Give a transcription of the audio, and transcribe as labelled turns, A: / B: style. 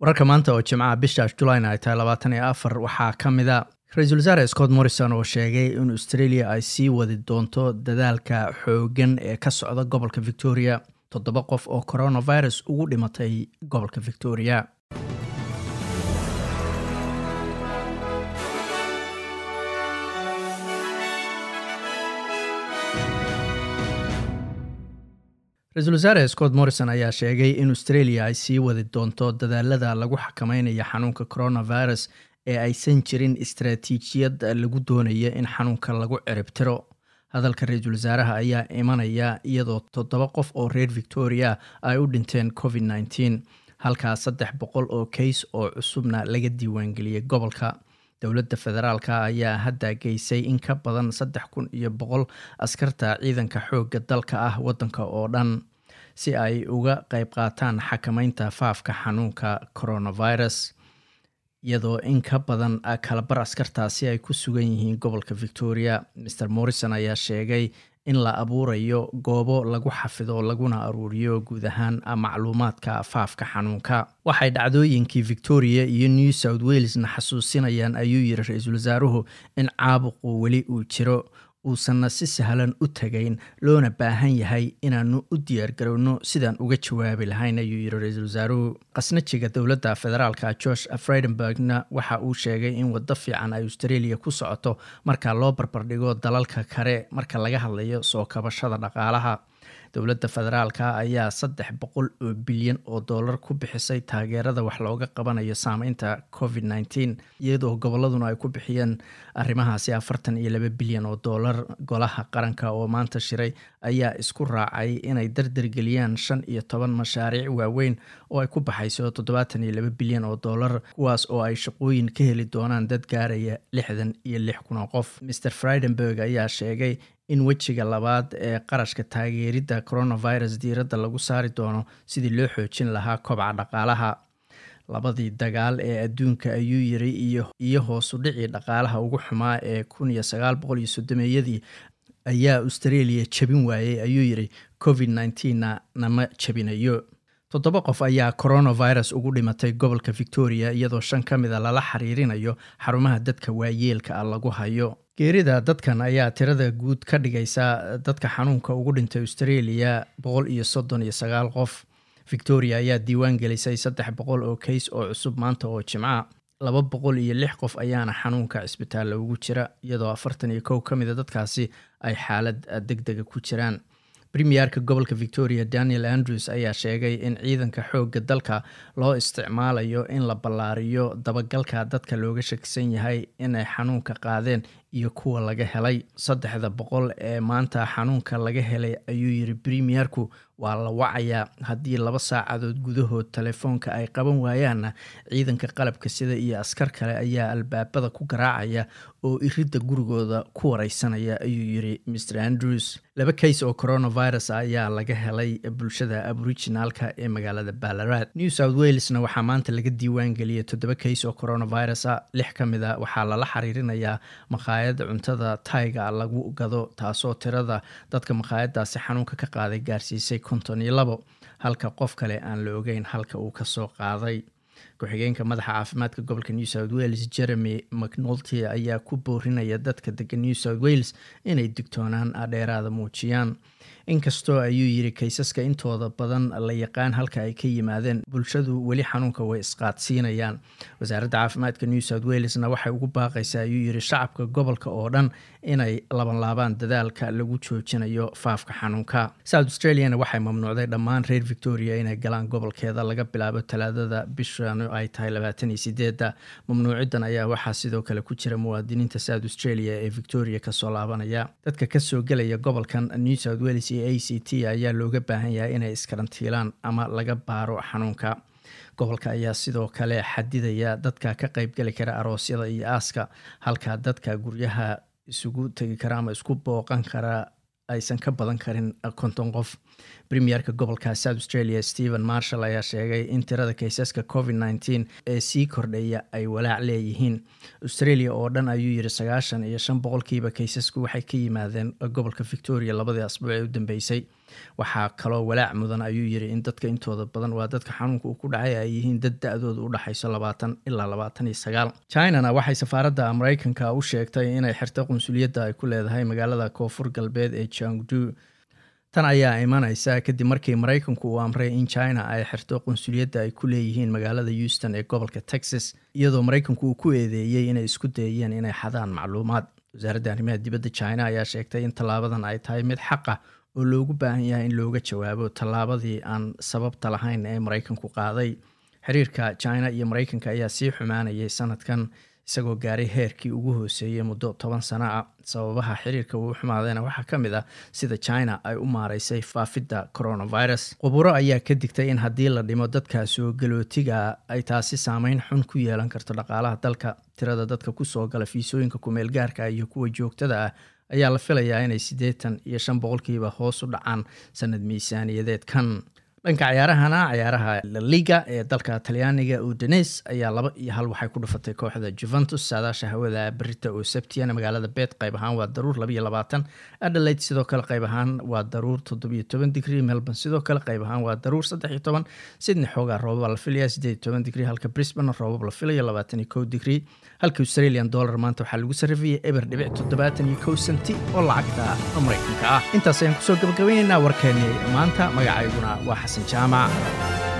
A: wararka maanta oo Jimcaha bisha July ay tahay 24 waxaa ka mid ah Ra'iisul Wasaare Scott Morrison oo sheegay in Australia ay sii wadi doonto dadaalka xooggan ee ka socda gobolka Victoria 7 qof oo coronavirus ugu dhimatay gobolka Victoria. Ra'iisul Wasaare Scott Morrison ayaa sheegay in Australia ay sii wadi doonto dadaalada lagu xakameynayo xanuunka coronavirus ee aysan jirin istaraatiijiyad lagu doonayo in xanuunka lagu ciribtiro. Hadalka Ra'iisul Wasaaraha ayaa imanaya iyadoo 7 qof oo reer Victoria ay u dhinteen COVID-19, halka 300 oo case oo cusubna laga diiwaangeliyay gobolka. Dowladda federaalka ayaa hadda geysay in ka badan 3,100 askarta ciidanka xoogga dalka ah wadanka oo dhan si ay uga qayb qaataan xakameynta faafka xanuunka coronavirus. Iyadoo in ka badan kalabar askartaasi ay ku sugan yihiin gobolka Victoria, Mr. Morrison ayaa sheegay in la abuurayo goobo lagu xafido laguna aruuriyo guud ahaan macluumaadka faafka xanuunka. Waxay dhacdooyinkii Victoria iyo New South Wales na xasuusinayaan ayuu yiri Ra'iisul Wasaaruhu in caabuqu weli uu jiro uusan si sahlan u tagayn loona baahan yahay inaanu u diyaar garowno sidaan uga jawaabi lahayn ayuu yiri Ra'iisul Wasaaruhu. Qasnajiga dowladda federaalka Josh Frydenbergna waxa uu sheegay in wada fiican ay Australia ku socoto marka loo barbardhigo dalalka kale marka laga hadlayo soo kabashada dhaqaalaha. Dowladda federaalka ayaa 300 bilyan oo dollar ku bixisay taageerada wax looga qabanayo saameynta COVID-19 iyadoo goboladuna ay ku bixiyeen arrimahaasi 42 bilyan oo dollar. Golaha qaranka oo maanta shiray ayaa isku raacay inay dardargeliyaan 15 mashaariic waaweyn oo ay ku baxayso 72 bilyan oo dollar, kuwaas oo ay shaqooyin ka heli doonaan dad gaaraya 66,000 qof. Mr. Frydenberg ayaa sheegay in wejiga labaad ee qarashka taageerida coronavirus diiradda lagu saari doono sidii loo xoojin lahaa kobaca dhaqaalaha. Labadii dagaal ee adduunka ayuu yiri iyo hoos u dhicii dhaqaalaha ugu xumaa ee 1930yadii ayaa Australia jabin waayay ayuu yiri. COVID-19 nama jabinayo. 7 qof ayaa coronavirus ugu dhimatay gobolka Victoria iyadoo 5 ka mid ah lala xiriirinayo xarumaha dadka waayeelka ah lagu hayo. Geerida dadkan ayaa tirada guud ka dhigaysa dadka xanuunka ugu dhintay Australia 139 qof. Victoria ayaa diiwaan gelisay 300 oo case oo cusub maanta oo Jimcaha. 206 qof ayaana xanuunka isbitaal ugu jira iyadoo 41 ka mid ah dadkaasi ay xaalad degdeg ku jiraan. Premierka gobolka Victoria Daniel Andrews ayaa sheegay in ciidanka xoogga dalka loo isticmaalayo in la ballaariyo dabagalka dadka looga shakisan yahay inay xanuunka qaadeen iyo kuwa laga helay. 300 ee maanta xanuunka laga helay ayuu yiri Premierku waa la wacaya haddii 2 saacadood gudahood telefoonka ay qaban waayaan ciidanka qalabka sida iyo askar kale ayaa albaabada ku garaacaya oo iridda gurigooda ku wareysanaya ayuu yiri Mr. Andrews. 2 case oo coronavirus ayaa laga helay bulshada Aboriginalka ee magaalada Ballarat. New South Walesna waxaa maanta laga diiwaan geliyay 7 case oo coronavirus 6 ka mid ah waxaa lala xiriirinayaa maqaayad cuntada Thaiga lagu gado taasoo tirada dadka maqaayadaasi xanuunka ka qaaday gaarsiisay 52, halka qof kale aan la ogeyn halka uu ka soo qaaday. Ku-xigeenka madaxa caafimaadka gobolka New South Wales Jeremy McNulty ayaa ku boorinaya dadka degan New South Wales inay digtoonaan dheeraada muujiyaan. Inkastoo ayuu yiri kaysaska intooda badan la yaqaan halka ay ka yimaadeen, bulshadu weli xanuunka way isqaadsiinayaan. Wasaaradda caafimaadka New South Walesna waxay ugu baaqaysaa ayuu yiri shacabka gobolka oo dhan inay laabaan dadaalka lagu joojinayo faafka xanuunka. South Australiana waxay mamnuucday dhammaan reer Victoria inay galaan gobolkeeda laga bilaabo Talaadada bishan ay tahay 28. Mamnuucidan ayaa waxaa sidoo kale ku jira muwaadiniinta South Australia ee Victoria ka soo laabanaya. Dadka ka soo galaya gobolkan New South Wales iyo ACT ayaa looga baahan yahay inay iskarantiilaan ama laga baaro xanuunka. Gobolka ayaa sidoo kale xadidaya dadka ka qayb gali kara aroosyada iyo aaska, halka dadka guryaha isugu tagi kara ama isku booqan kara aysan ka badan karin 50 qof. Premierka gobolka South Australia Stephen Marshall ayaa sheegay in tirada kaysaska COVID-19 ee sii kordhaya ay walaac leeyihiin. Australia oo dhan ayuu yiri 95% kaysasku waxay ka yimaadeen gobolka Victoria 2 asbuuc ee u dambeysay. waxaa kaloo walaac mudan ayuu yiri in dadka intooda badan waa dadka xanuunka uu ku dhacay ay yihiin dad da-dooda u dhaxayso 20 ilaa 29. China waxay safaaradda Mareykanka u sheegtay inay xirtay qunsuliyadda ay ku leedahay magaalada koonfur galbeed ee Chengdu. Tan ayaa imanaysa kadib markii Mareykanku uu amray in China ay xirto qunsuliyadda ay ku leeyihiin magaalada Houston ee gobolka Texas, iyadoo Mareykanku uu ku eedeeyay inay isku dayeen inay xadaan macluumaad. Wasaaradda arrimaha dibadda China ayaa sheegtay in tallaabadan ay tahay mid xaq ah oo loogu baahan yahay in looga jawaabo tallaabadii aan sababta lahayn ee Mareykanku qaaday. Xiriirka China iyo Mareykanka ayaa sii xumaanayay sanadkan, isagoo gaaray heerkii ugu hooseeyay muddo 10 sano ah. Sababaha xiriirka uu xumaadayna waxaa ka mid ah sida China ay u maareysay faafidda coronavirus. Khuburo ayaa ka digtay in haddii la dhimo dadka soo galootiga ay taasi saameyn xun ku yeelan karto dhaqaalaha dalka. Tirada dadka ku soo gala fiisooyinka kumeel gaarka iyo kuwa joogtada ah ayaa la filayaa inay 85% hoos u dhacaan sanad miisaaniyadeedkan. Dhanka ciyaaraha La Liga ee dalka Talyaaniga Udinese ayaa 2-1 waxay ku dhufatay kooxda Juventus. Saadaasha hawada berrito oo Sabtiyana magaalada Bet qayb ahaan waa daruur 22, Adelaide sidoo kale qayb ahaan waa daruur 17 degree, Melbourne sidoo kale qayb ahaan waa daruur 13, Sydney xoogaa roobab la filayaa 18 degree, halka Brisbane roobab la filayo 21 degree. Halka Australian dollar maanta waxaa lagu sarrifiyay $0.71 senti oo lacagta Mareykanka ah. Intaas ayaan kusoo gabagabaynaynaa warkeennii maanta. Magacayguna waa Xasan Jaamac.